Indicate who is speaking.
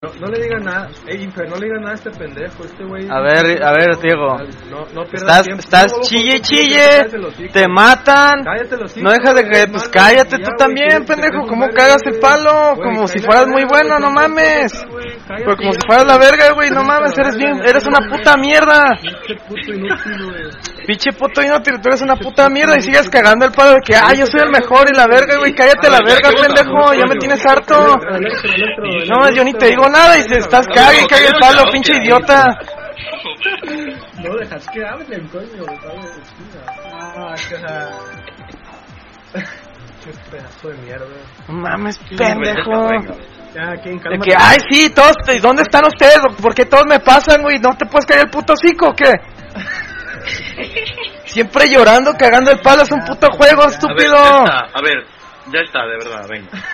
Speaker 1: No le digan nada, Infer, no le digan nada a este pendejo, este güey.
Speaker 2: A ver, Diego.
Speaker 1: No pierdas tiempo.
Speaker 2: Estás chille, te matan.
Speaker 1: Cállate los hijos.
Speaker 2: No dejas de que, pues cállate tú también, pendejo. ¿Cómo cagas el palo? Como si fueras muy bueno, no mames. Pero como si fueras la verga, güey, no mames, eres una puta mierda. Pinche puto inútil, tú eres una puta mierda y sigues cagando el palo de que, yo soy el mejor y la verga, güey, cállate la verga, pendejo, ya me tienes harto. No, yo ni te digo nada y estás cague el palo, pinche idiota.
Speaker 1: No dejas que hablen, coño, qué pedazo de mierda.
Speaker 2: No mames, pendejo.
Speaker 1: De
Speaker 2: que, sí, todos, ¿dónde están ustedes? ¿Por qué todos me pasan, güey? ¿No te puedes caer el puto hocico o qué? Siempre llorando, cagando el palo, es un puto juego, estúpido.
Speaker 3: A ver, ya está, de verdad, venga.